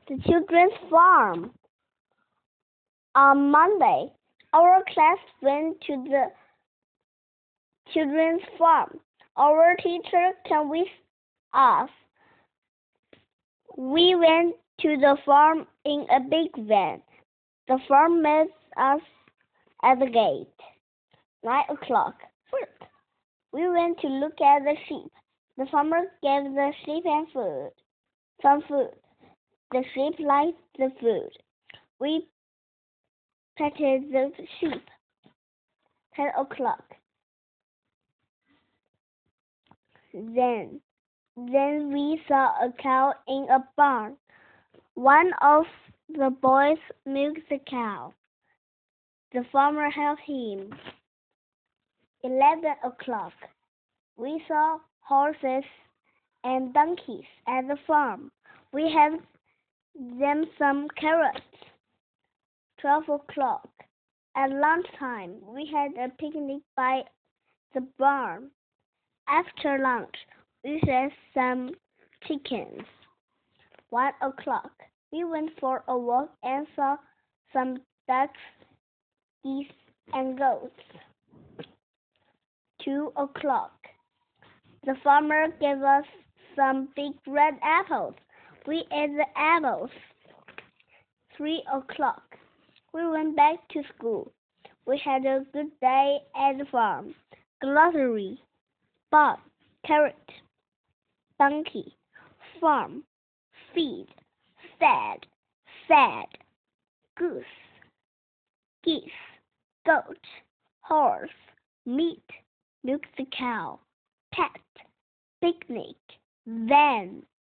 The children's farm. On Monday, our class went to the children's farm. Our teacher came with us. We went to the farm in a big van. The farm met us at the gate. 9 o'clock. First, we went to look at the sheep. The farmer gave the sheep some food. The sheep liked the food. We petted the sheep. 10 o'clock. Then we saw a cow in a barn. One of the boys milked the cow. The farmer helped him. 11 o'clock. We saw horses and donkeys at the farm. We had them some carrots. 12 o'clock. At lunchtime, we had a picnic by the barn. After lunch, we had some chickens. 1 o'clock. We went for a walk and saw some ducks, geese, and goats. 2 o'clock. The farmer gave us some big red apples. We ate the apples. 3 o'clock. We went back to school. We had a good day at the farm. Glossary. Barn, carrot, donkey, farm, feed, fed, sad, goose, geese, goat, horse, meat, milk the cow, pet, picnic, van.